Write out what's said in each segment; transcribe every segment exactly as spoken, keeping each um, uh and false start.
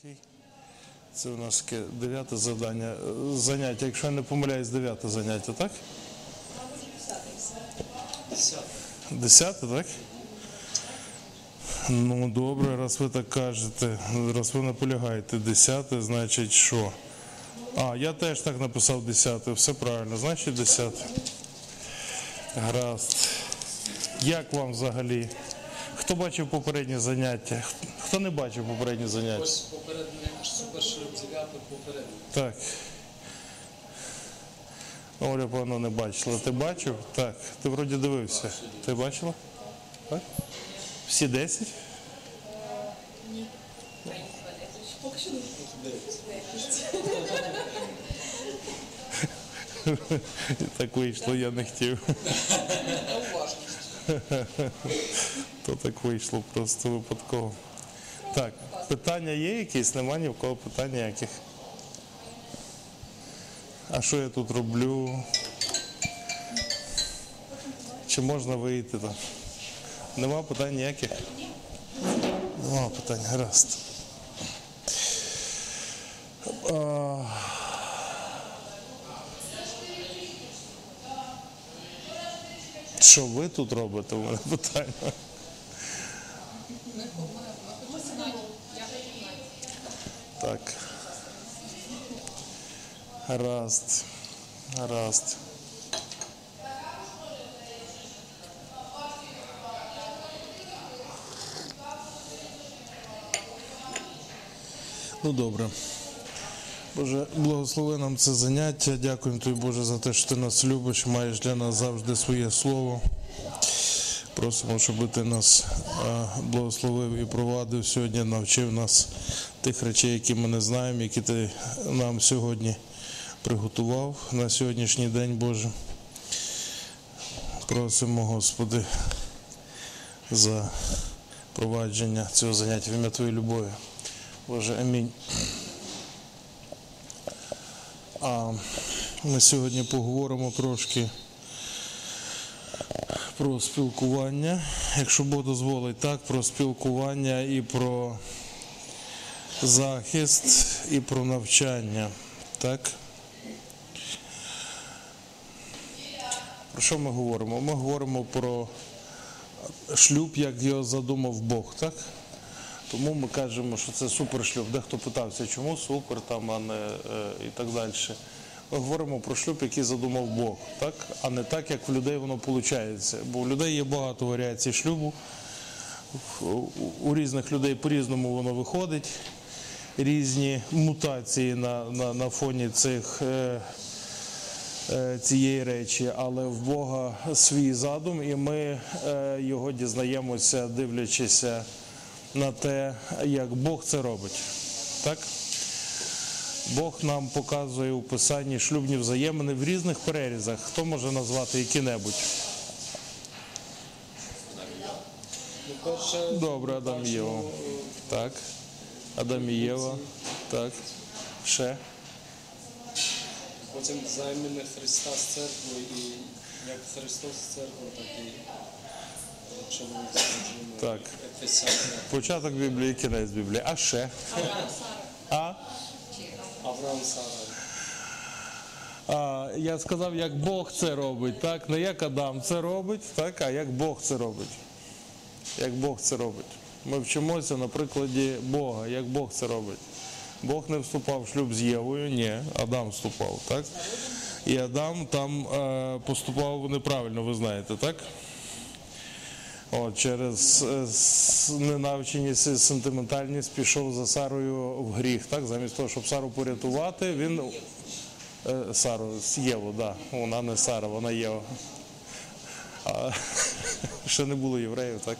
третій. Це у нас таке дев'яте завдання. Заняття, якщо я не помиляюсь, дев'яте заняття, так? Десяте. Десяте, так? Ну, добре, раз ви так кажете, раз ви наполягаєте десяте, значить що? А, я теж так написав десяте, все правильно, значить десяте. Гаразд. Як вам взагалі? Хто бачив попередні заняття? Хто не бачив попередні заняття? Ось попередньо, що перше дев'яте попередньо. Так. Оля, певно, не бачила. Ти бачив? Так. Ти вроді дивився. Ти бачила? Так? Всі десять? Ні. Поки що не Так вийшло, я не хотів. То так вийшло просто випадково. Так, питання є якісь? Нема ні в кого питань ніяких. А що я тут роблю? Чи можна вийти там? Нема питань ніяких? Нема питань, гаразд. А... Що ви тут робите? У мене питання. Так. Гаразд. Гаразд. Ну, добре. Боже, благослови нам це заняття. Дякуємо Тобі, Боже, за те, що Ти нас любиш, маєш для нас завжди своє слово. Просимо, щоб Ти нас благословив і провадив сьогодні, навчив нас тих речей, які ми не знаємо, які Ти нам сьогодні приготував на сьогоднішній день, Боже. Просимо, Господи, за провадження цього заняття в ім'я Твоєї любові. Боже, амінь. А ми сьогодні поговоримо трошки про спілкування, якщо Бог дозволить, так, про спілкування і про захист, і про навчання, так? Про що ми говоримо? Ми говоримо про шлюб, як його задумав Бог, так? Тому ми кажемо, що це супершлюб. Дехто питався, чому супер, там, а не е, і так далі. Ми говоримо про шлюб, який задумав Бог, так? А не так, як в людей воно виходить. Бо у людей є багато варіацій шлюбу, у різних людей по-різному воно виходить, різні мутації на, на, на фоні цих, е, е, цієї речі, але в Бога свій задум, і ми е, його дізнаємося, дивлячися на те, як Бог це робить. Так? Бог нам показує у Писанні шлюбні взаємини в різних перерізах. Хто може назвати які-небудь? Ну, перше, Добре, Адам і Єва. Так. Адам і Єва. Так. Ще? Потім взаємини Христа з церквою, і як Христос з церквою, так і чоловік з дружиною. Так. Ефесяни. Початок Біблії, кінець Біблії. А ще? А? Авраам, Сара. А, я сказав, як Бог це робить, так? Не як Адам це робить, так? А як Бог це робить. Як Бог це робить. Ми вчимося на прикладі Бога, як Бог це робить. Бог не вступав в шлюб з Євою, ні, Адам вступав, так? І Адам там е, поступав неправильно, ви знаєте, так? От, через е, ненавченість, сентиментальність пішов за Сарою в гріх, так? Замість того, щоб Сару порятувати, він... Е, Сару, Єву, так. Да. Вона не Сара, вона Єва. А, ще не було євреїв, так?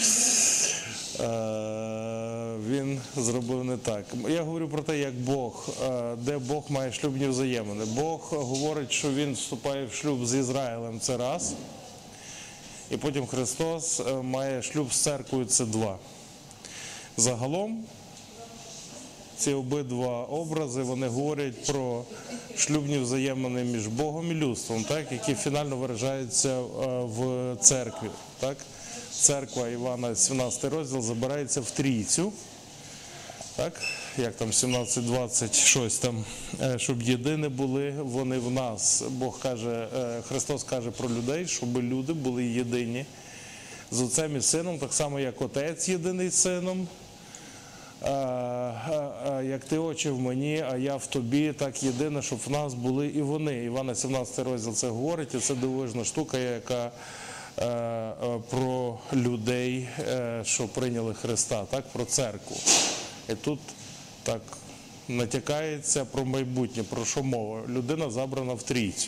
Е, він зробив не так. Я говорю про те, як Бог, е, де Бог має шлюбні взаємини. Бог говорить, що він вступає в шлюб з Ізраїлем, це раз. І потім Христос має шлюб з церквою, це два. Загалом, ці обидва образи, вони говорять про шлюбні взаємини між Богом і людством, так, які фінально виражаються в церкві. Так. Церква Івана, сімнадцятий розділ, забирається в трійцю. Так, як там сімнадцять двадцять, щось там, е, щоб єдині були вони в нас. Бог каже, е, Христос каже про людей, щоб люди були єдині з Отцем і Сином, так само як Отець єдиний з Сином. Е, е, е, Як ти, Отче, в мені, а я в тобі, так єдине, щоб в нас були і вони. Івана сімнадцятий розділ це говорить, і це дивовижна штука, яка е, е, про людей, е, що прийняли Христа, так, про церкву. І тут так натякається про майбутнє, про що мова. Людина забрана в трійцю.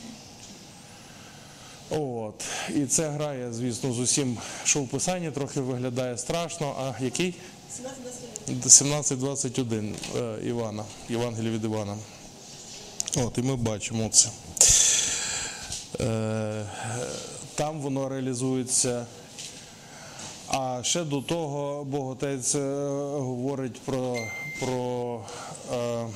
От. І це грає, звісно, з усім, що в Писанні трохи виглядає страшно. А який? сімнадцять двадцять один Івана, Євангелія від Івана. От, і ми бачимо це. Е, Там воно реалізується. А ще до того Бог Отець е, говорить про, про е,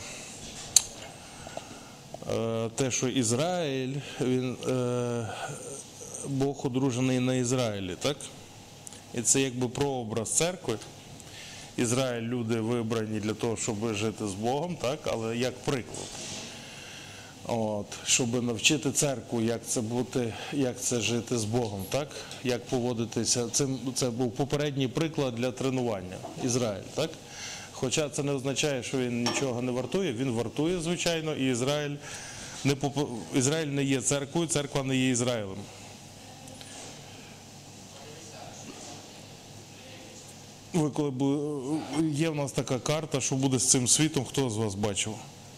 е, те, що Ізраїль, він, е, Бог одружений на Ізраїлі, так? І це якби прообраз церкви. Ізраїль – люди вибрані для того, щоб жити з Богом, так? Але як приклад. От, щоб навчити церкву, як це бути, як це жити з Богом, так? Як поводитися. Це, це був попередній приклад для тренування. Ізраїль, так? Хоча це не означає, що він нічого не вартує. Він вартує, звичайно, і Ізраїль не, Ізраїль не є церквою, церква не є Ізраїлем. Ви коли бу... Є в нас така карта, що буде з цим світом, хто з вас бачив?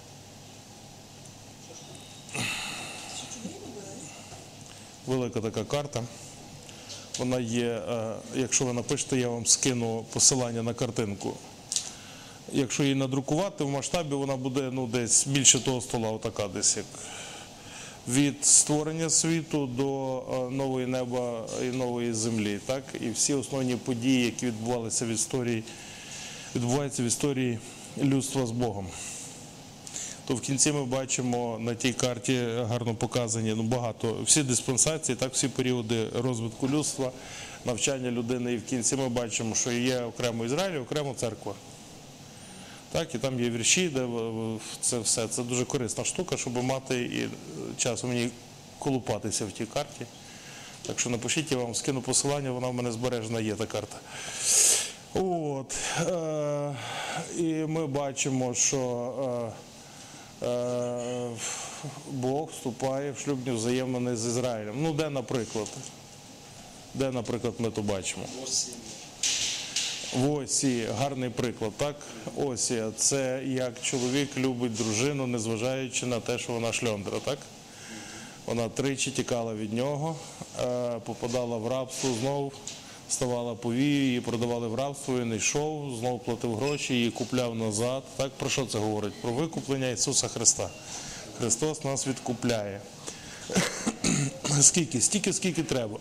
Велика така карта. Вона є, якщо ви напишете, я вам скину посилання на картинку. Якщо її надрукувати в масштабі, вона буде ну, десь більше того стола, отака десь як. Від створення світу до нової неба і нової землі, так? І всі основні події, які відбувалися в історії, відбуваються в історії людства з Богом. То в кінці ми бачимо на тій карті гарно показані ну, багато, всі диспенсації, так, всі періоди розвитку людства, навчання людини. І в кінці ми бачимо, що є окремо Ізраїль, окремо церква. Так, і там є вірші, де це все. Це дуже корисна штука, щоб мати і часом мені колупатися в тій карті. Так що напишіть, я вам скину посилання, вона в мене збережена є, та карта. От. Е- і ми бачимо, що е- е- Бог вступає в шлюбні взаємини з Ізраїлем. Ну, де, наприклад? Де, наприклад, ми то бачимо? Осінь. В Осії гарний приклад, так? Осія – це як чоловік любить дружину, незважаючи на те, що вона шльондра, так? Вона тричі тікала від нього, попадала в рабство знову, ставала повією, її продавали в рабство, він йшов, знову платив гроші, її купляв назад. Так? Про що це говорить? Про викуплення Ісуса Христа. Христос нас відкупляє. Скільки? Стільки, скільки треба.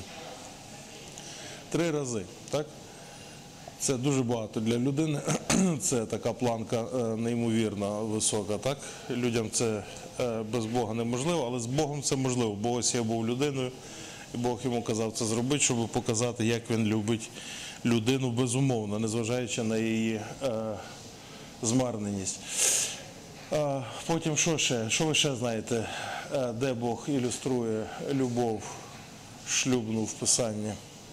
Три рази, так? Це дуже багато для людини, це така планка неймовірно висока, так? Людям це без Бога неможливо, але з Богом це можливо, бо ось я був людиною, і Бог йому казав це зробити, щоб показати, як він любить людину безумовно, незважаючи на її е, змарненість. Е, потім що ще? Що ви ще знаєте, е, де Бог ілюструє любов шлюбну в Писанні?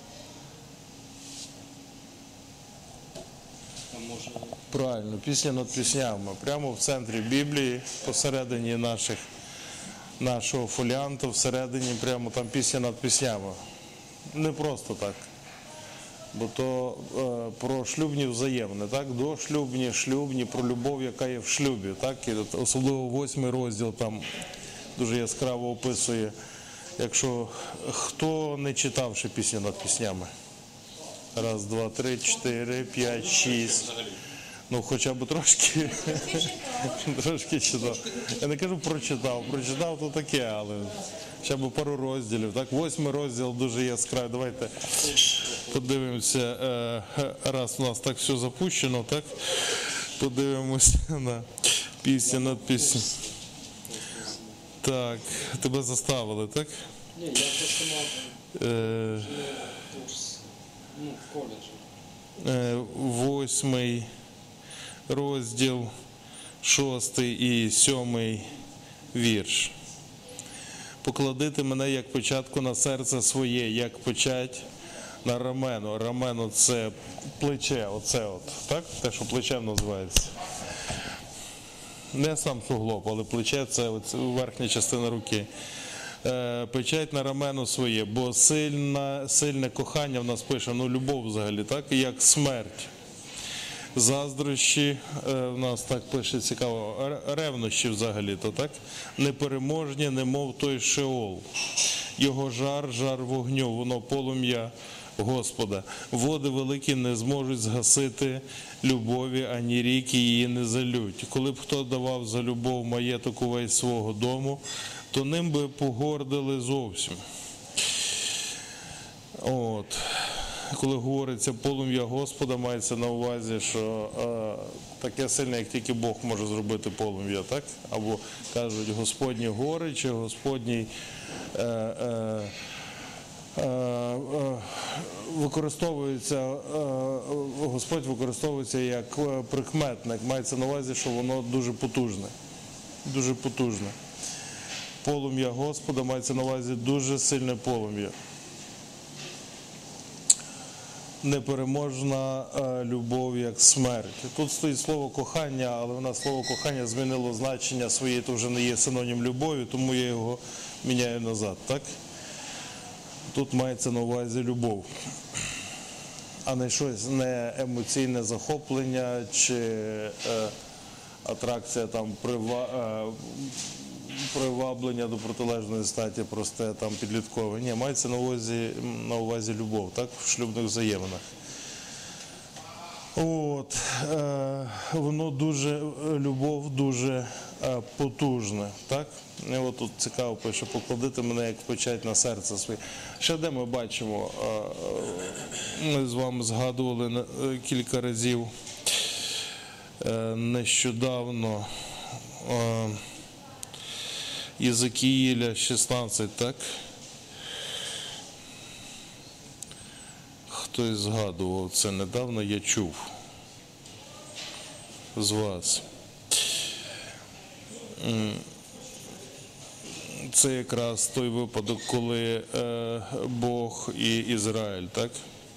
Правильно, пісня над піснями. Прямо в центрі Біблії, посередині наших, нашого фоліанту, всередині прямо там пісня над піснями. Не просто так. Бо то е, про шлюбні взаємини, так? Дошлюбні, шлюбні, про любов, яка є в шлюбі. Так? І особливо восьмий розділ там дуже яскраво описує, якщо хто не читав ще пісні над піснями. Раз, два, три, чотири, п'ять, шість. Ну, хоча б трошки, трошки читав. Я не кажу прочитав, прочитав то таке, але хоча б пару розділів. Так, восьмий розділ дуже яскравий. Давайте подивимося, раз у нас так все запущено, так, подивимося на пісню над пісню. Так, тебе заставили, так? Ні, я просто мав Е, курс, ну, в коледжі. е, Восьмий. розділ шостий і сьомий вірш. Покладити мене як початку на серце своє, як печать на рамено. Рамено – це плече, оце от, так? Те, що плечем називається. Не сам суглоб, але плече – це оце верхня частина руки. Е, печать на рамено своє, бо сильна, сильне кохання в нас пише, ну любов взагалі, так? Як смерть. Заздрощі, в нас так пише цікаво, ревнощі взагалі-то, так? Непереможні, немов той Шеол. Його жар, жар вогню, воно полум'я Господа. Води великі не зможуть згасити любові, ані ріки її не залють. Коли б хто давав за любов маєток увесь свого дому, то ним би погордили зовсім. От. Коли говориться полум'я Господа, мається на увазі, що е, таке сильне, як тільки Бог може зробити полум'я, так? Або кажуть Господні гори, чи Господній е, е, е, е, використовується, е, Господь використовується як прикметник. Мається на увазі, що воно дуже потужне. Дуже потужне. Полум'я Господа мається на увазі дуже сильне полум'я. Непереможна любов як смерть. Тут стоїть слово кохання, але в нас слово кохання змінило значення своє, то вже не є синонім любові, тому я його міняю назад, так? Тут мається на увазі любов, а не щось, не емоційне захоплення чи е, атракція там прива, е, приваблення до протилежної статі, просте там підліткове. Ні, мається на увазі, на увазі любов, так, в шлюбних взаєминах. От, е, воно дуже, любов дуже е, потужна, так? І от тут цікаво пише, покладити мене як печать на серце своє. Ще де ми бачимо, е, ми з вами згадували е, кілька разів е, нещодавно, е, Єзекіїля шістнадцять, так? Хтось згадував це недавно, я чув з вас. Це якраз той випадок, коли е, Бог і Ізраїль, так?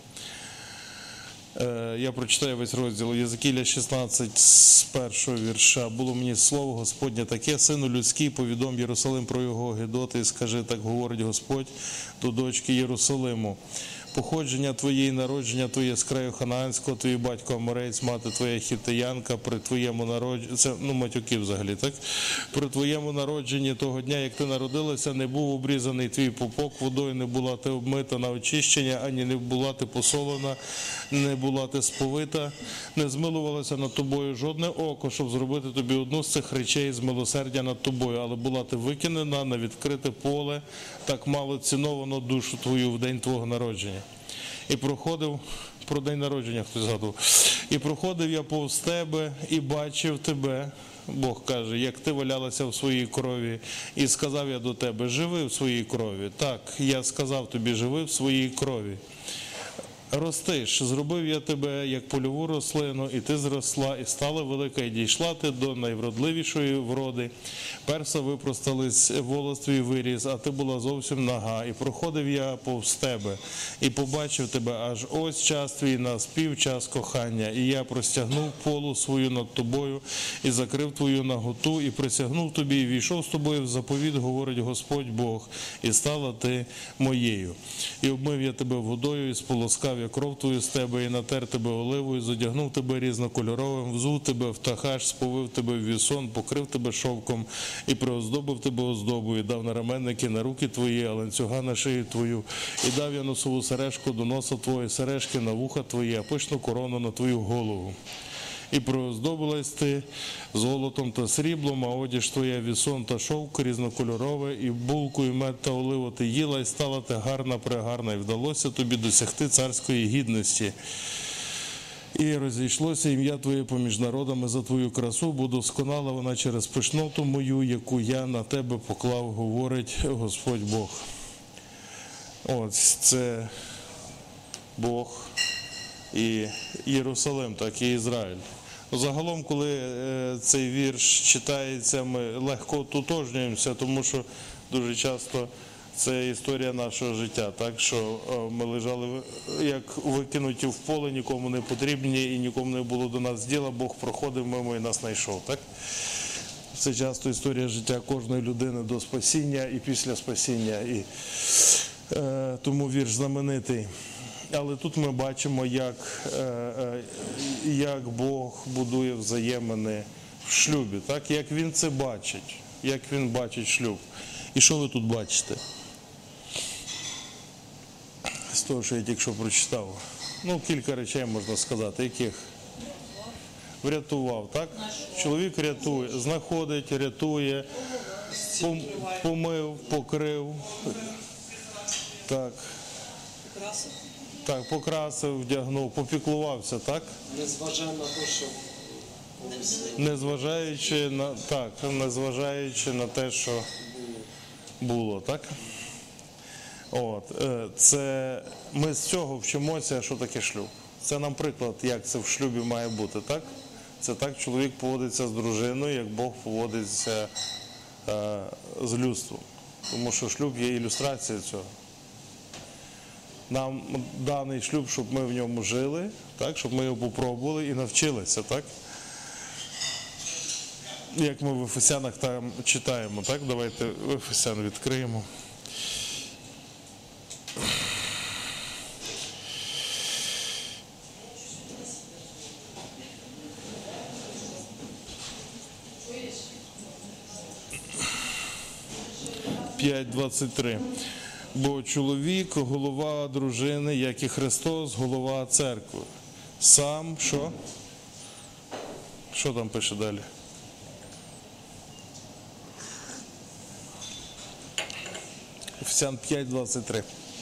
Я прочитаю весь розділ. Єзекіля шістнадцять з першого вірша. Було мені слово Господнє таке, сину людський, повідом Єрусалим про його гидоти, і скажи, так говорить Господь до дочки Єрусалиму. Походження твоє і народження твоє з краю ханаанського, твій батько Аморець, мати твоя хітеянка, при твоєму народженні, це, ну, матюки взагалі, так? При твоєму народженні того дня, як ти народилася, не був обрізаний твій пупок, водою не була ти обмита на очищення, ані не була ти посолена, не була ти сповита, не змилувалося над тобою жодне око, щоб зробити тобі одну з цих речей з милосердя над тобою, але була ти викинена на відкрите поле, так мало ціновано душу твою в день твого народження. І проходив, про день народження хтось згадував, і проходив я повз тебе і бачив тебе, Бог каже, як ти валялася в своїй крові, і сказав я до тебе, живи в своїй крові. Так, я сказав тобі, живи в своїй крові. Ростиш, зробив я тебе, як польову рослину, і ти зросла, і стала велика, і дійшла ти до найвродливішої вроди. Перса випростались, волос твій виріс, а ти була зовсім нага. І проходив я повз тебе, і побачив тебе, аж ось час твій наспів, час кохання. І я простягнув полу свою над тобою, і закрив твою наготу, і присягнув тобі, і війшов з тобою в заповіт, говорить Господь Бог, і стала ти моєю. І обмив я тебе водою, і сполоскав я кров твою з тебе, і натер тебе оливою, задягнув тебе різнокольоровим, взув тебе в тахаш, сповив тебе в вісон, покрив тебе шовком, і приоздобив тебе оздобою, і дав нараменники на руки твої, а ланцюга на шию твою, і дав я носову сережку до носа твої, сережки на вуха твої, а пишну корону на твою голову. І прооздобилась ти золотом та сріблом, а одіж твоя вісон та шовк різнокольорове, і булку, і мед та оливу ти їла, і стала ти гарна, прегарна, і вдалося тобі досягти царської гідності. І розійшлося ім'я твоє поміж народами за твою красу, бо досконала вона через пишноту мою, яку я на тебе поклав, говорить Господь Бог. Ось це Бог і Єрусалим, так і Ізраїль. Загалом, коли е, цей вірш читається, ми легко тотожнюємося, тому що дуже часто це історія нашого життя. Так що е, ми лежали в- як викинуті в поле, нікому не потрібні і нікому не було до нас діла, Бог проходив мимо і нас знайшов. Так? Це часто історія життя кожної людини до спасіння і після спасіння. І, е, тому вірш знаменитий. Але тут ми бачимо, як, е, е, як Бог будує взаємини в шлюбі, так? Як Він це бачить, як Він бачить шлюб. І що ви тут бачите? З того, що я тільки що прочитав. Ну, кілька речей можна сказати, яких? Врятував, так? Чоловік рятує, знаходить, рятує, пом- помив, покрив. Так. Красив. Так, покрасив, вдягнув, попіклувався, так? Незважаючи на те, що колись Незважаючи на так, незважаючи на те, що було, так? От, е, це ми з цього вчимося, що таке шлюб. Це нам приклад, як це в шлюбі має бути, так? Це так чоловік поводиться з дружиною, як Бог поводиться е, з людством. Тому що шлюб є ілюстрацією цього. Нам даний шлюб, щоб ми в ньому жили, так, щоб ми його попробували і навчилися, так? Як ми в Ефесянах там читаємо, так? Давайте в Ефесян відкриємо. п'ять двадцять три. Бо чоловік – голова дружини, як і Христос – голова церкви. Сам що? Що там пише далі? Ефесян п'ять двадцять три.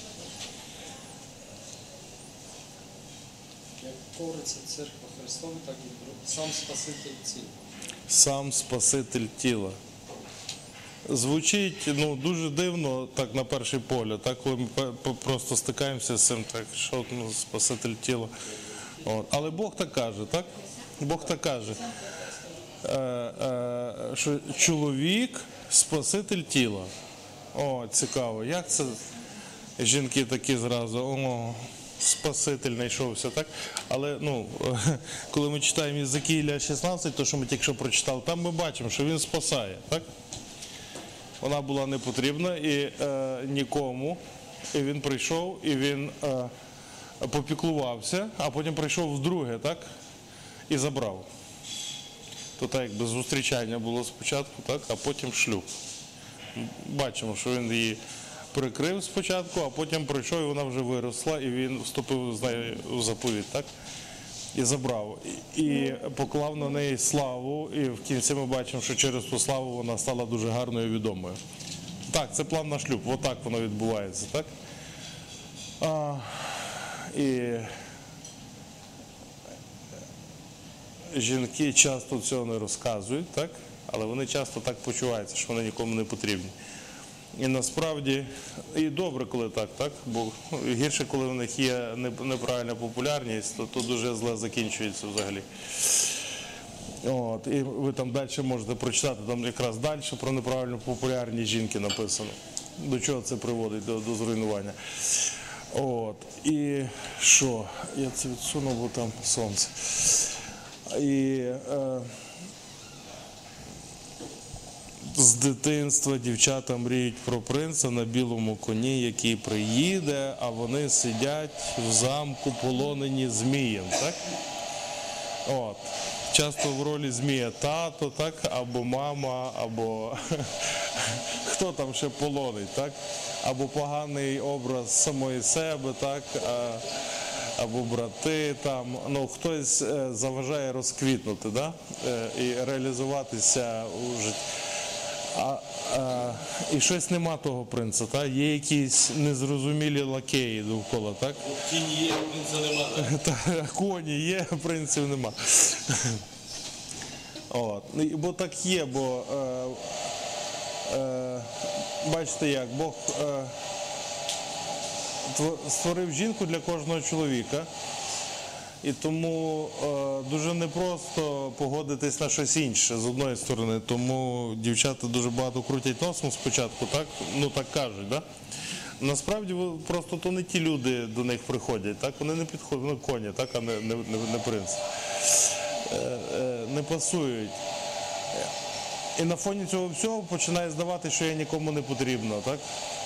як кориться церква Христова, так і друг- сам Спаситель ціл. Сам Спаситель тіла. Звучить ну, дуже дивно, так на перший погляд, так, коли ми пе- пе- просто стикаємося з цим, так, що ну, Спаситель тіла. От. Але Бог так каже, так? Бог так каже, е, е, що чоловік – Спаситель тіла. О, цікаво, як це жінки такі зразу, о, Спаситель знайшовся, так? Але, ну, коли ми читаємо Єзекіїля шістнадцять, то, що ми тільки що прочитали, там ми бачимо, що він спасає, так? Вона була не потрібна і е, нікому, і він прийшов, і він е, попіклувався, а потім прийшов вдруге, так? І забрав. То так, якби зустрічання було спочатку, так? А потім шлюб. Бачимо, що він її прикрив спочатку, а потім прийшов, і вона вже виросла, і він вступив з нею в заповідь, так? І забрав. І поклав на неї славу, і в кінці ми бачимо, що через ту славу вона стала дуже гарною і відомою. Так, це план на шлюб, отак воно відбувається, так? А, і жінки часто цього не розказують, так? Але вони часто так почуваються, що вони нікому не потрібні. І насправді, і добре, коли так, так? Бо гірше, коли в них є неправильна популярність, то, то дуже зле закінчується взагалі. От, і ви там далі можете прочитати, там якраз далі про неправильну популярність жінки написано. До чого це приводить, до, до зруйнування. От, і що? Я це відсунув, бо там сонце. І... Е, з дитинства дівчата мріють про принца на білому коні, який приїде, а вони сидять в замку полонені змієм, так? От. Часто в ролі змія тато, так? Або мама, або хто там ще полонить, так? Або поганий образ самої себе, так? А... або брати там, ну хтось е, заважає розквітнути, да? е, і реалізуватися у житті. А, а, і щось нема того принца, так? Є якісь незрозумілі лакеї довкола, так? Кінь є, принца нема. Та, коні є, принців нема. От. І- Бо так є, бо е, е, бачите як, Бог е, тво- створив жінку для кожного чоловіка І тому е, дуже непросто погодитись на щось інше з одної сторони. Тому дівчата дуже багато крутять носом спочатку, так? Ну так кажуть, да? Насправді ви- просто то не ті люди до них приходять, так? Вони не підходять, ну коні, так, а не, не, не, не принц. Е, е, не пасують. І на фоні цього всього починає здавати, що я нікому не потрібна, так?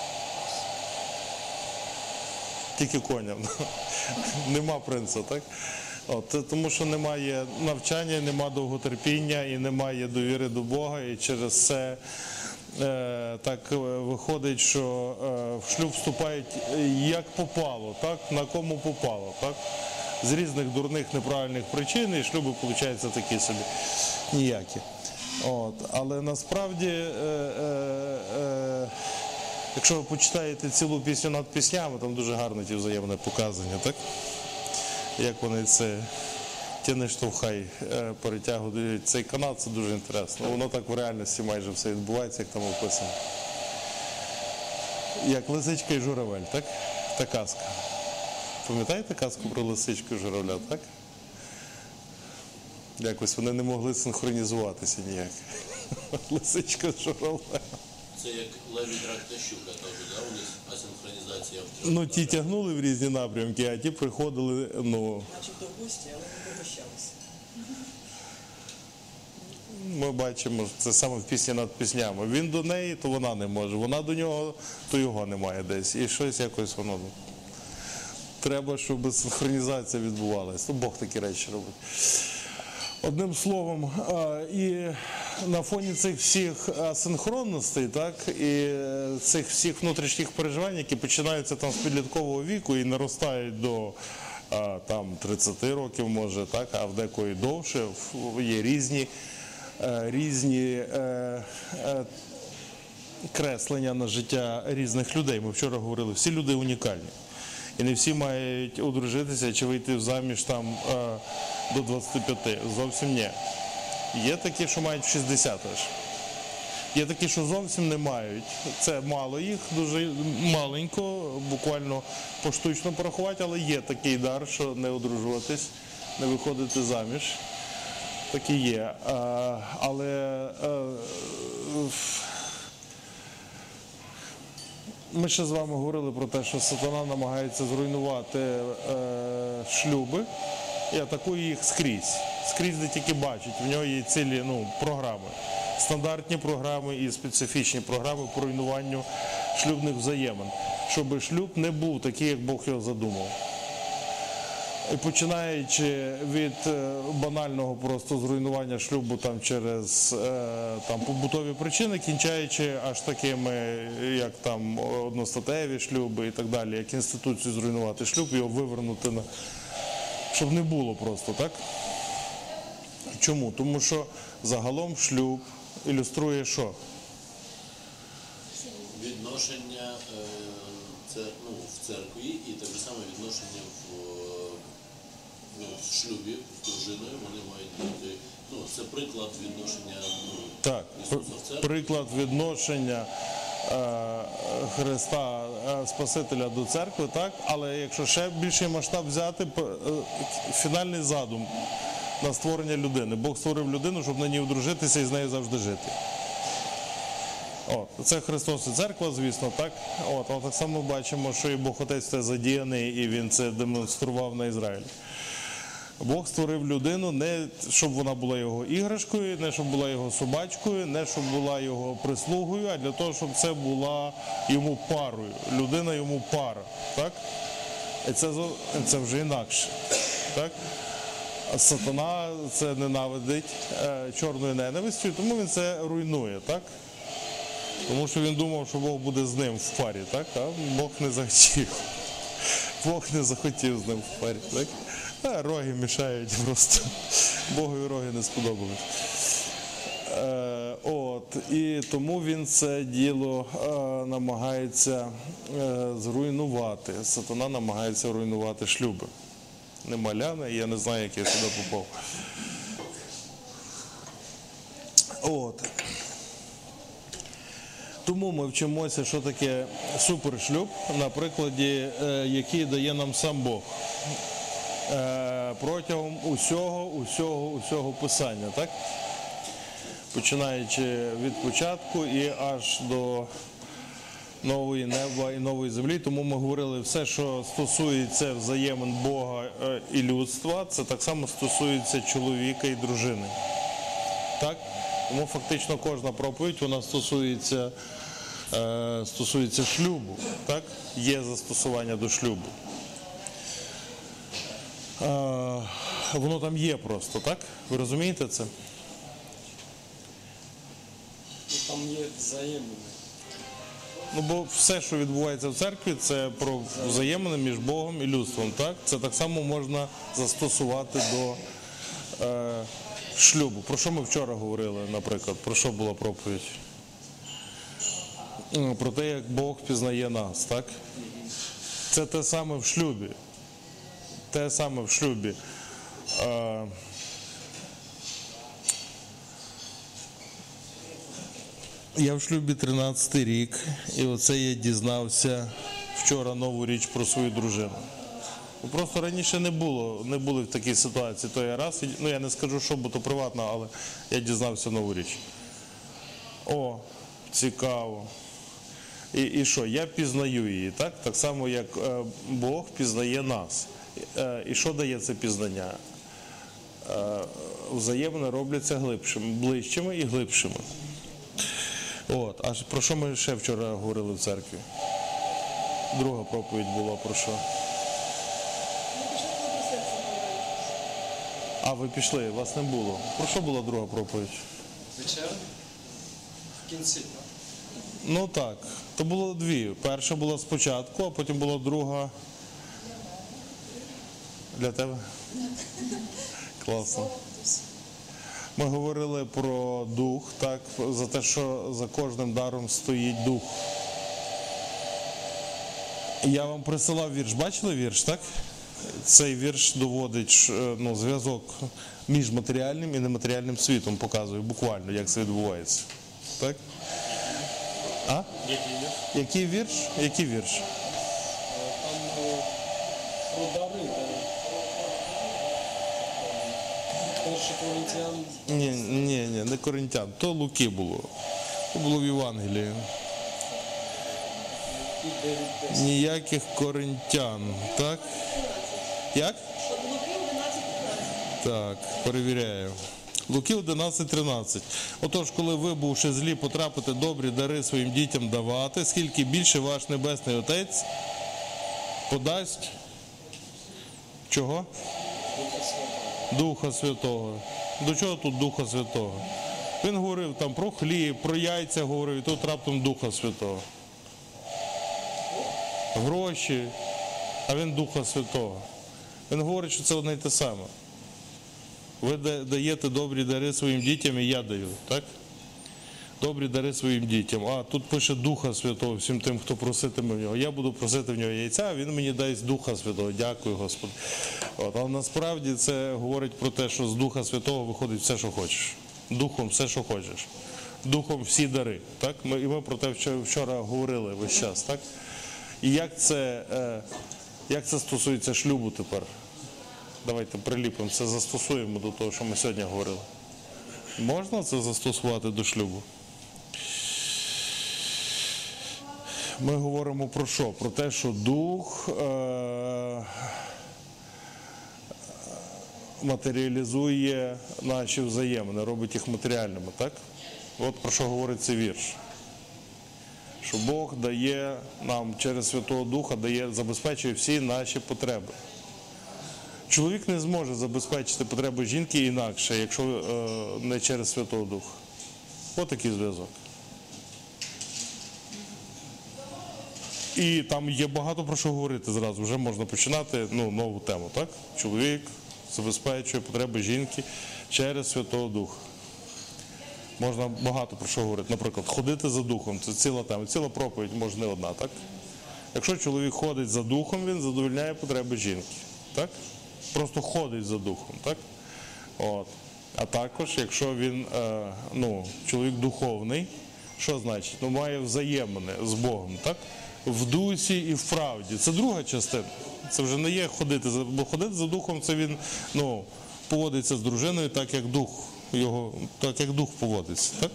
Тільки коням. Нема принца, так? От, це тому що немає навчання, немає довготерпіння і немає довіри до Бога, і через це е, так е, виходить, що е, в шлюб вступають е, як попало, так? На кому попало, так? З різних дурних неправильних причин, і шлюби, виходять, такі собі ніякі. От, але насправді, е, е, е, якщо ви почитаєте цілу пісню над піснями, там дуже гарне ті взаємне показання, так? Як вони це ті не штовхай е, перетягують цей канат, це дуже інтересно. Воно так в реальності майже все відбувається, як там описано. Як лисичка і журавель, так? Та казка. Пам'ятаєте казку про лисичку і журавля, так? Якось вони не могли синхронізуватися ніяк. Лисичка з журавлем. Це як леві драк та щука, теж, да? У них асинхронізація в Ну, ті тягнули в різні напрямки, а ті приходили, ну, Начебто в гості, але не пригощалися. ми бачимо, це саме в пісні над піснями. Він до неї, то вона не може. Вона до нього, то його немає десь. І щось якось воно. Треба, щоб синхронізація відбувалася. Ну, Бог такі речі робить. Одним словом, а, і на фоні цих всіх асинхронностей, так, і цих всіх внутрішніх переживань, які починаються там з підліткового віку і наростають до а, там тридцяти років, може, так, а в декої довше, в- є різні, е, різні е, е, креслення на життя різних людей. Ми вчора говорили, всі люди унікальні. І не всі мають одружитися чи вийти в заміж там е, до двадцяти п'яти. Зовсім ні. Є такі, що мають в шістдесят аж. Є такі, що зовсім не мають. Це мало їх, дуже маленько, буквально поштучно порахувати, але є такий дар, що не одружуватись, не виходити заміж. Такі є. А, але е, ми ще з вами говорили про те, що сатана намагається зруйнувати е, шлюби і атакує їх скрізь. Скрізь, де тільки бачить. В нього є цілі ну, програми. Стандартні програми і специфічні програми по руйнуванню шлюбних взаємин. Щоб шлюб не був такий, як Бог його задумав. І починаючи від е, банального просто зруйнування шлюбу там через е, там побутові причини, кінчаючи аж такими, як там одностатеві шлюби і так далі, як інституцію зруйнувати шлюб, його вивернути на щоб не було просто, так? Чому? Тому що загалом шлюб ілюструє що? відношення е, це, ну, в церкві і те ж саме відношення в, е, ну, в шлюбі з дружиною. Вони мають бути, ну, це приклад відношення ну, Так, Ісуса в церкві. приклад відношення е, Христа, е, Спасителя до церкви, так? Але якщо ще більший масштаб взяти, п- е, фінальний задум на створення людини. Бог створив людину, щоб на ній одружитися і з нею завжди жити. От, це Христос і церква, звісно, так? От, але так само бачимо, що і Бог Отець це задіяний, і Він це демонстрував на Ізраїлі. Бог створив людину не щоб вона була його іграшкою, не щоб була його собачкою, не щоб була його прислугою, а для того, щоб це була йому парою. Людина йому пара. Так? І це, зо- це вже інакше. Так? А сатана це ненавидить е, чорною ненавистю, тому він це руйнує. Так? Тому що він думав, що Бог буде з ним в парі, так? А Бог не захотів. Бог не захотів з ним в парі, так? А роги мішають просто. Богові роги не сподобались. Е, от, і тому він це діло е, намагається е, зруйнувати. Сатана намагається руйнувати шлюби. Не маляне, я не знаю, як я сюди попав. От. Тому ми вчимося, що таке супершлюб, на прикладі, е, який дає нам сам Бог. е, протягом усього, усього, усього писання, так? Починаючи від початку і аж до нової неба і нової землі. Тому ми говорили, все, що стосується взаємин Бога е, і людства, це так само стосується чоловіка і дружини. Так? Тому фактично кожна проповідь, вона стосується, е, стосується шлюбу. Так? Є застосування до шлюбу. Е, воно там є просто, так? Ви розумієте це? Ну, там є взаємини. Ну, бо все, що відбувається в церкві, це про взаємини між Богом і людством. Так? Це так само можна застосувати до е, шлюбу. Про що ми вчора говорили, наприклад? Про що була проповідь? Ну, про те, як Бог пізнає нас, так? Це те саме в шлюбі. Те саме в шлюбі. Е, Я в шлюбі тринадцятий рік, і оце я дізнався вчора нову річ про свою дружину. Ну, просто раніше не було, не були в такій ситуації той раз. Ну, я не скажу, що, бо то приватно, але я дізнався нову річ. О, цікаво. І, і що? Я пізнаю її, так? Так само, як е, Бог пізнає нас. Е, і що дає це пізнання? Е, взаємини робляться глибшими, ближчими і глибшими. От, а про що ми ще вчора говорили в церкві? Друга проповідь була про що? Ми пішли, коли про серце говорили. А, ви пішли, вас не було. Про що була друга проповідь? Вечеря? В кінці. Ну так, то було дві. Перша була спочатку, а потім була друга. Для тебе? Класно. Ми говорили про дух, так, за те, що за кожним даром стоїть дух. Я вам присилав вірш. Бачили вірш, так? Цей вірш доводить ну, зв'язок між матеріальним і нематеріальним світом, показує буквально, як це відбувається. Так? А? Який вірш? Який вірш? Е, Там е, про дари, де перший Коринтян, Ні, ні, ні, не Коринтян, то Луки було. То було в Євангелії. і дев'ять десять. Ніяких коринтян, так? Як? Луки одинадцять п'ятнадцять. Так, перевіряю. Луки одинадцять тринадцять. Отож, коли ви, бувши злі, потрапите добрі дари своїм дітям давати, скільки більше ваш Небесний Отець подасть чого? Духа Святого. Духа Святого. До чого тут Духа Святого? Він говорив там про хліб, про яйця говорив, і тут раптом Духа Святого. Гроші, а він Духа Святого. Він говорить, що це одне й те саме. Ви даєте добрі дари своїм дітям, і я даю, так? Добрі дари своїм дітям. А тут пише Духа Святого всім тим, хто проситиме в нього. Я буду просити в нього яйця, а він мені дасть Духа Святого. Дякую, Господи. От, але насправді це говорить про те, що з Духа Святого виходить все, що хочеш. Духом все, що хочеш. Духом всі дари. Так? Ми, і ми про те вчора говорили весь час. Так? І як це, е, як це стосується шлюбу тепер? Давайте приліпимо це, застосуємо до того, що ми сьогодні говорили. Можна це застосувати до шлюбу? Ми говоримо про що? Про те, що дух е- матеріалізує наші взаємини, робить їх матеріальними, так? От про що говорить цей вірш. Що Бог дає нам через Святого Духа, дає, забезпечує всі наші потреби. Чоловік не зможе забезпечити потреби жінки інакше, якщо е, не через Святого Духа. Ось такий зв'язок. І там є багато про що говорити зразу. Вже можна починати ну, нову тему. Так? Чоловік забезпечує потреби жінки через Святого Духа. Можна багато про що говорити. Наприклад, ходити за духом. Це ціла тема. Ціла проповідь, може не одна. Так? Якщо чоловік ходить за духом, він задовольняє потреби жінки. Так? Просто ходить за духом. Так? От. А також, якщо він, е, ну, чоловік духовний, що значить? Ну, має взаємини з Богом. Так? В дусі і в правді. Це друга частина. Це вже не є ходити за, бо ходити за духом, це він, ну, поводиться з дружиною так, як дух його, так як дух поводиться, так?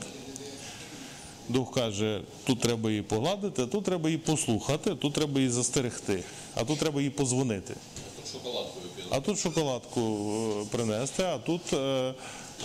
Дух каже, тут треба її погладити, а тут треба її послухати, а тут треба її застерегти, а тут треба їй позвонити. Тут шоколадку випили. А тут шоколадку е, принести, а тут е,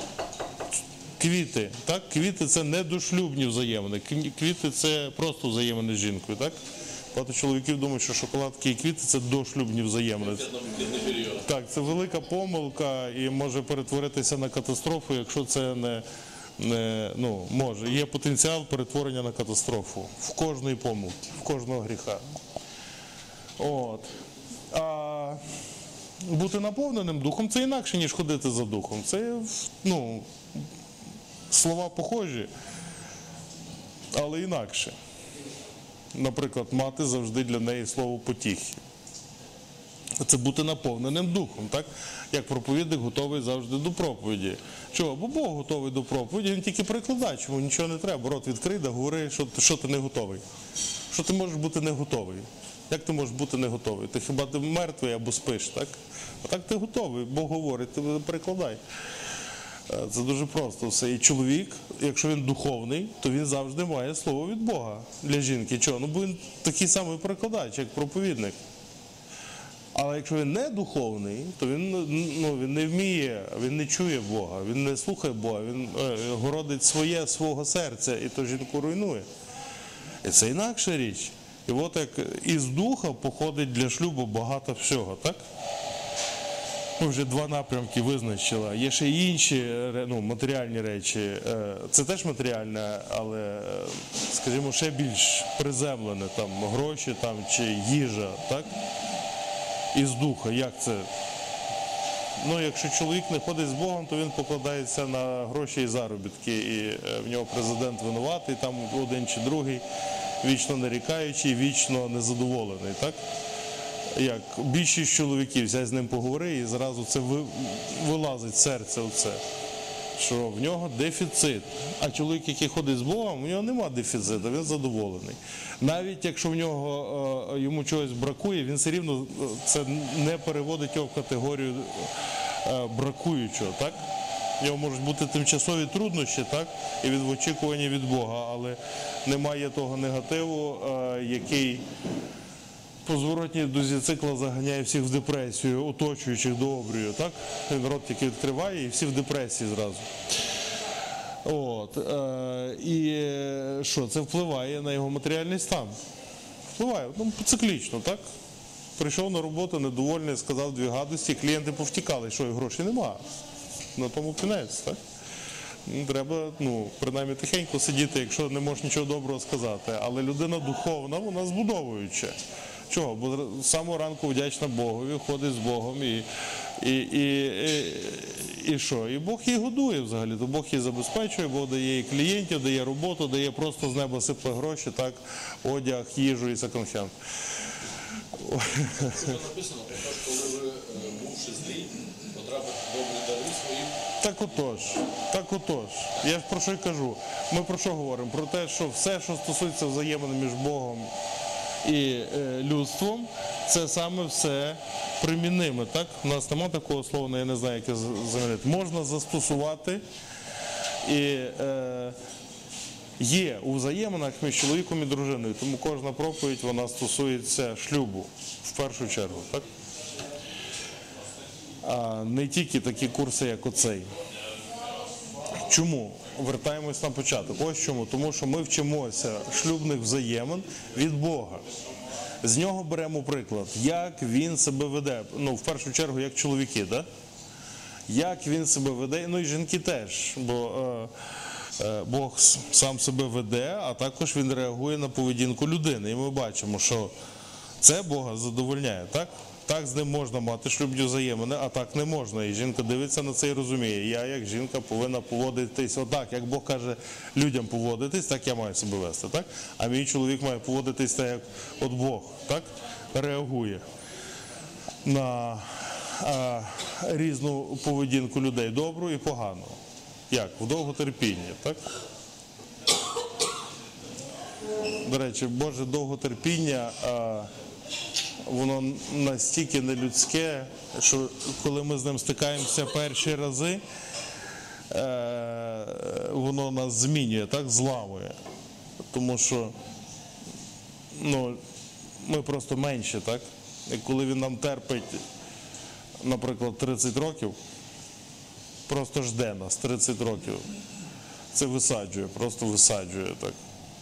квіти. Так? Квіти це не дошлюбні взаємини. Кві- Квіти це просто взаємини з жінкою. Так? Багато чоловіків думають, що шоколадки і квіти це дошлюбні взаємини. Одномоментний період. Так, це велика помилка і може перетворитися на катастрофу, якщо це не, не ну, може. Є потенціал перетворення на катастрофу в кожної помилки, в кожного гріха. От. А бути наповненим духом це інакше, ніж ходити за духом. Це, ну, слова похожі, але інакше. Наприклад, мати завжди для неї слово потіхи. Це бути наповненим духом, так? Як проповідник готовий завжди до проповіді. Чого? Бо Бог готовий до проповіді, він тільки прикладач, йому нічого не треба. Рот відкрий, да говори, що, що ти не готовий. Що ти можеш бути не готовий? Як ти можеш бути не готовий? Ти хіба ти мертвий або спиш, так? А так ти готовий, Бог говорить, ти перекладай. Це дуже просто все. І чоловік, якщо він духовний, то він завжди має слово від Бога для жінки. Чого? Ну, бо він такий самий перекладач, як проповідник. Але якщо він не духовний, то він, ну, він не вміє, він не чує Бога, він не слухає Бога, він е, городить своє свого серця і то жінку руйнує. І це інакша річ. І от як із духа походить для шлюбу багато всього, так? Ми вже два напрямки визначили. Є ще й інші, ну, матеріальні речі. Це теж матеріальне, але, скажімо, ще більш приземлене, там, гроші там, чи їжа, так? Із духа. Як це? Ну, якщо чоловік не ходить з Богом, то він покладається на гроші і заробітки. І в нього президент винуватий, там один чи другий, вічно нарікаючий, вічно незадоволений, так? Як більшість чоловіків, взяй з ним поговори, і зразу це вилазить серце оце, що в нього дефіцит. А чоловік, який ходить з Богом, у нього нема дефіциту, він задоволений. Навіть якщо в нього йому чогось бракує, він все рівно це не переводить його в категорію бракуючого, так? В нього можуть бути тимчасові труднощі, так? І від очікування від Бога, але немає того негативу, який по зворотній дозі цикла заганяє всіх в депресію, оточуючих до обрію, так? Він рот тільки відкриває і всі в депресії зразу. От. Е, і що? Це впливає на його матеріальний стан. Впливає, ну, циклічно, так? Прийшов на роботу, недовольний, сказав дві гадості, клієнти повтікали, що і грошей нема. На тому кінець, так? Треба, ну, принаймні тихенько сидіти, якщо не можеш нічого доброго сказати. Але людина духовна, вона збудовуюча. Чого? Бо з самого ранку вдячна Богові, ходить з Богом і, і, і, і, і що? І Бог її годує взагалі, то Бог її забезпечує, Бог дає їй клієнтів, дає роботу, дає просто з неба сипле гроші, так, одяг, їжу і секонд-хенд. Це написано, коли ви, бувши злі, потрапите добрі дари своїм. Так отож, так отож. Я ж про що й кажу. Ми про що говоримо? Про те, що все, що стосується взаємини між Богом і е, людством, це саме все приміниме, так? У нас немає такого слова, я не знаю, яке замінити. Можна застосувати і е, є у взаєминах між чоловіком і дружиною, тому кожна проповідь, вона стосується шлюбу, в першу чергу, так? А не тільки такі курси, як оцей. Чому? Вертаємось на початок. Ось чому. Тому що ми вчимося шлюбних взаємин від Бога. З нього беремо приклад, як він себе веде. Ну, в першу чергу, як чоловіки, да? Як він себе веде, ну і жінки теж. Бо е, е, Бог сам себе веде, а також він реагує на поведінку людини. І ми бачимо, що це Бога задовольняє, так? Так з ним можна мати шлюбні взаємини, а так не можна. І жінка дивиться на це і розуміє. Я, як жінка, повинна поводитись отак. Як Бог каже людям поводитись, так я маю себе вести, так? А мій чоловік має поводитись так, як от Бог, так? Реагує на а, різну поведінку людей, добру і погану. Як? В довготерпінні, так? До речі, Боже довготерпіння а, воно настільки нелюдське, що коли ми з ним стикаємося перші рази, е, воно нас змінює, так, зламує. Тому що ну, ми просто менші, так? І коли він нам терпить, наприклад, тридцять років, просто жде нас тридцять років. Це висаджує, просто висаджує, так.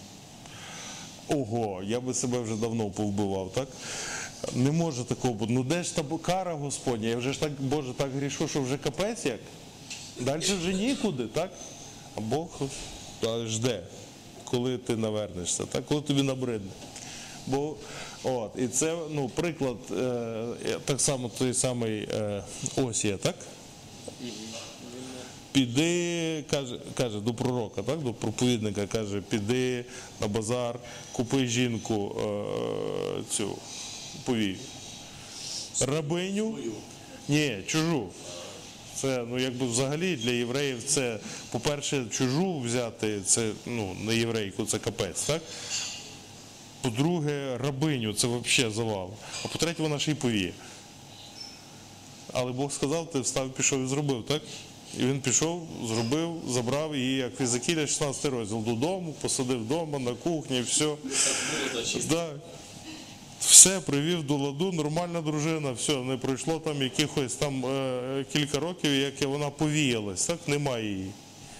Ого, я би себе вже давно повбивав, так? Не може такого бути. Ну де ж та кара Господня? Я вже ж так, Боже, так грішу, що вже капець як? Далі вже нікуди, так? А Бог та, жде, коли ти навернешся, так? Коли тобі набридне. Бо, от, і це, ну, приклад, е, так само той самий е, Осія, так? Піди, каже, каже до пророка, так, до проповідника, каже, піди на базар, купи жінку е, цю повію. Рабиню? Ні, чужу. Це, ну, якби взагалі для євреїв це, по-перше, чужу взяти, це, ну, не єврейку, це капець, так? По-друге, рабиню, це взагалі завал. А по-третє, вона ще й повіє. Але Бог сказав, ти встав, пішов і зробив, так? І він пішов, зробив, забрав її, як Єзекіля, шістнадцятий розділ, додому, посадив вдома, на кухні, все. Да. Все, привів до ладу, нормальна дружина, все, не пройшло там якихось там е, кілька років, як вона повіялась, так, немає її.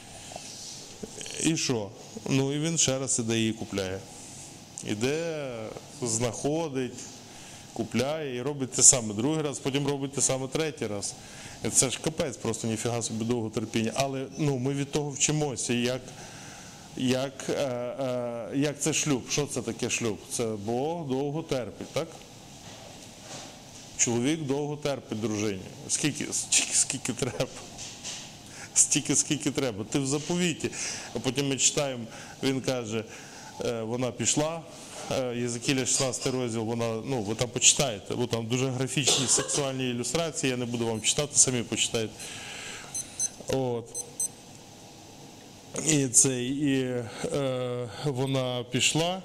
І що? Ну і він ще раз іде її купляє. Іде, знаходить, купляє і робить те саме другий раз, потім робить те саме третій раз. І це ж капець, просто ніфіга собі довго терпіння. Але ну, ми від того вчимося, як, як, е, е, як це шлюб. Що це таке шлюб? Це Бог довго терпить, так? Чоловік довго терпить дружині. Скільки, скільки, скільки треба? Стільки, скільки треба. Ти в заповіті. А потім ми читаємо, він каже, е, вона пішла, Єзекіля шістнадцятий розділ, вона, ну, ви там почитаєте, бо там дуже графічні сексуальні ілюстрації, я не буду вам читати, самі почитайте. От. І це, і е, вона пішла,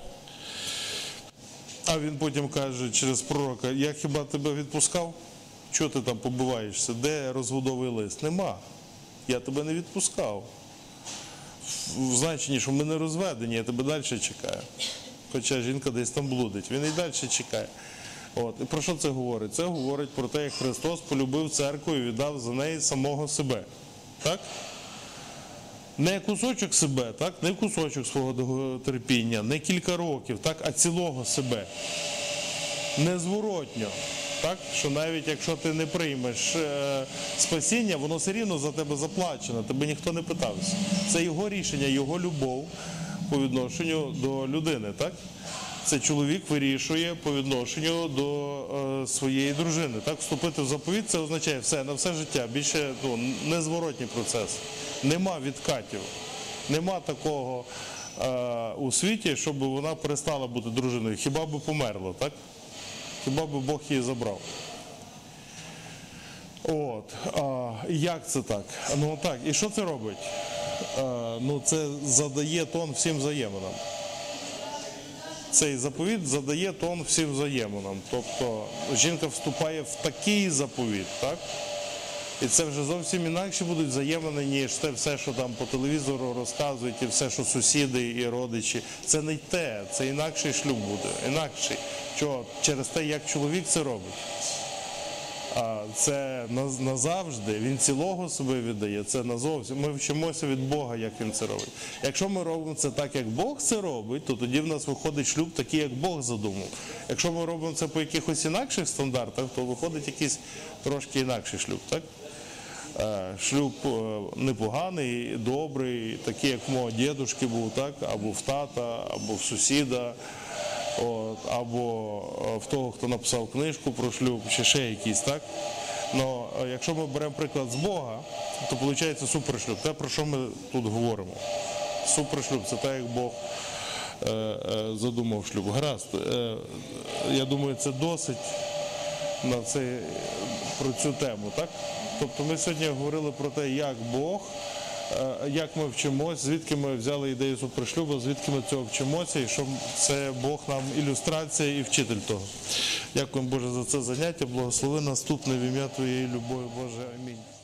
а він потім каже через пророка, я хіба тебе відпускав? Чого ти там побиваєшся? Де розводовий лист? Нема. Я тебе не відпускав. В значенні, що ми не розведені, я тебе далі чекаю. Хоча жінка десь там блудить, він і далі чекає. От. І про що це говорить? Це говорить про те, як Христос полюбив церкву і віддав за неї самого себе. Так? Не кусочок себе, так? Не кусочок свого терпіння, не кілька років, так? А цілого себе. Незворотньо. Так? Що навіть якщо ти не приймеш е, спасіння, воно все рівно за тебе заплачено, тебе ніхто не питався. Це його рішення, його любов по відношенню до людини, так? Це чоловік вирішує по відношенню до е, своєї дружини, так? Вступити в заповідь, це означає все, на все життя, більше, ну, незворотній процес. Нема відкатів, нема такого е, у світі, щоб вона перестала бути дружиною, хіба би померла, так? Хіба би Бог її забрав. От, а, як це так? Ну так, і що це робить? А, ну це задає тон всім взаєминам. Цей заповіт задає тон всім взаєминам. Тобто жінка вступає в такий заповіт, так? І це вже зовсім інакше будуть взаємини, ніж те все, що там по телевізору розказують, і все, що сусіди і родичі. Це не те, це інакший шлюб буде, інакший. Чого? Через те, як чоловік це робить. А це назавжди, він цілого себе віддає, це назовсім. Ми вчимося від Бога, як він це робить. Якщо ми робимо це так, як Бог це робить, то тоді в нас виходить шлюб такий, як Бог задумав. Якщо ми робимо це по якихось інакших стандартах, то виходить якийсь трошки інакший шлюб, так? Шлюб непоганий, добрий, такий, як в мого дідушки був, так? Або в тата, або в сусіда. От, або в того, хто написав книжку про шлюб, чи ще якийсь, так? Но якщо ми беремо приклад з Бога, то виходить супершлюб. Те, про що ми тут говоримо. Супершлюб – це те, як Бог е, е, задумав шлюб. Гаразд, е, я думаю, це досить на це, про цю тему, так? Тобто ми сьогодні говорили про те, як Бог е, як ми вчимось, звідки ми взяли ідею супершлюбу, звідки ми цього вчимося, і що це Бог нам ілюстрація і вчитель того. Дякуємо, Боже, за це заняття. Благослови наступне в ім'я Твоєї любові, Боже. Амінь.